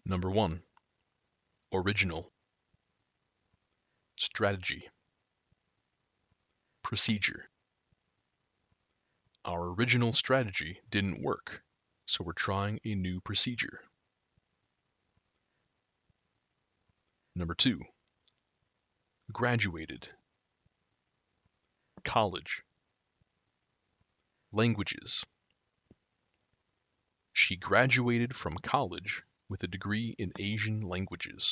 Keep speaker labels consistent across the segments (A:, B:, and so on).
A: Number 1. Original. Strategy. Procedure. Our original strategy didn't work, so we're trying a new procedure. Number 2. Graduated. College. Languages. She graduated from college with a degree in Asian languages.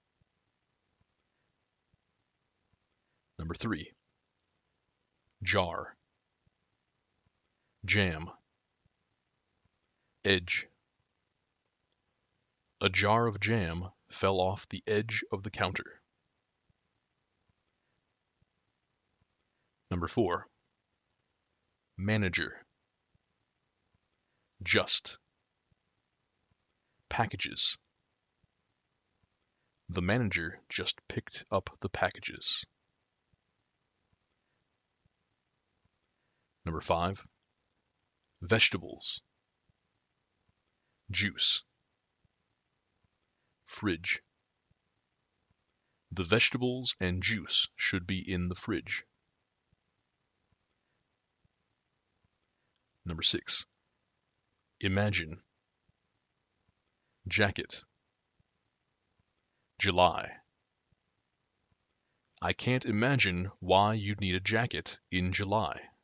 A: Number 3. Jar. Jam. Edge. A jar of jam fell off the edge of the counter. Number 4. Manager. Just. Packages. The manager just picked up the packages. Number 5. Vegetables. Juice. Fridge. The vegetables and juice should be in the fridge. Number 6. Imagine. Jacket. July. I can't imagine why you'd need a jacket in July.